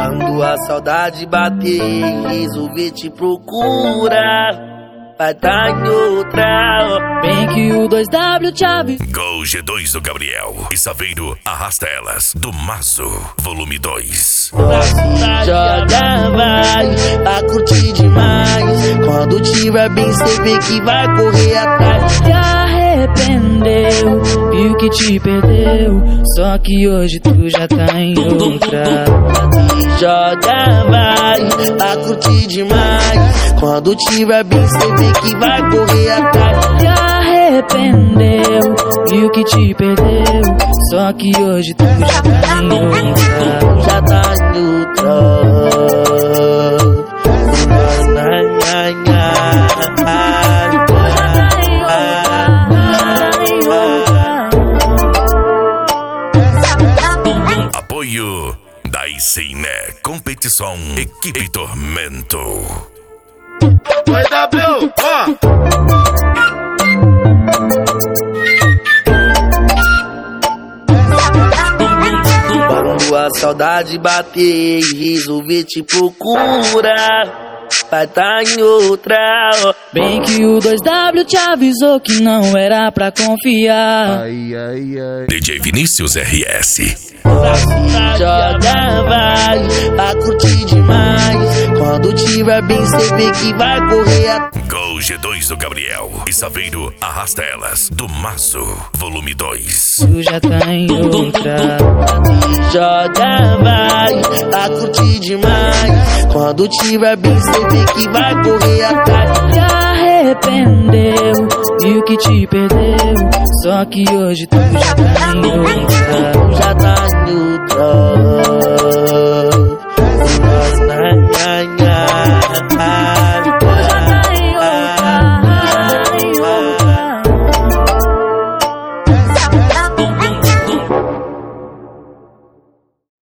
Quando a saudade bater e resolver te procurar, vai tá em outra. Bem que o 2W te avisa. Gol G2 do Gabriel e Saveiro Arrasta Elas do Mazo, volume 2. Joga, vai curtir demais. Quando tiver bem, cê vê que vai correr atrás. Se arrependeu, viu que te perdeu, só que hoje tu já tá em outra. Joga, vai curtir demais. Quando tiver bem, cê vê que vai correr atrás. Se arrependeu, viu que te perdeu, só que hoje tu já tá em outra. Já tá em outra. Apoio da Iciné Competição Equipe Tormento. Vai W, Quando a saudade bater e resolver te procurar, vai tá em outra. Bem que o 2W te avisou que não era pra confiar. DJ Vinícius RS. Joga, vai curtir demais. Quando tiver bem, cê vê que vai correr atrás. Gol G2 do Gabriel e Saveiro Arrasta Elas do Mazo, volume 2. Tu já tá em outra. Joga, vai curtir demais. Quando tiver bem, cê vê que vai correr atrás. Se arrependeu, viu que te perdeu, só que hoje tu já tá em outra. Já tá em outra.